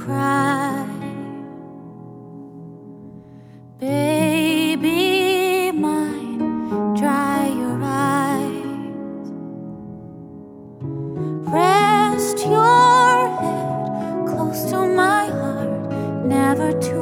cry. Baby mine, dry your eyes. Rest your head close to my heart, never to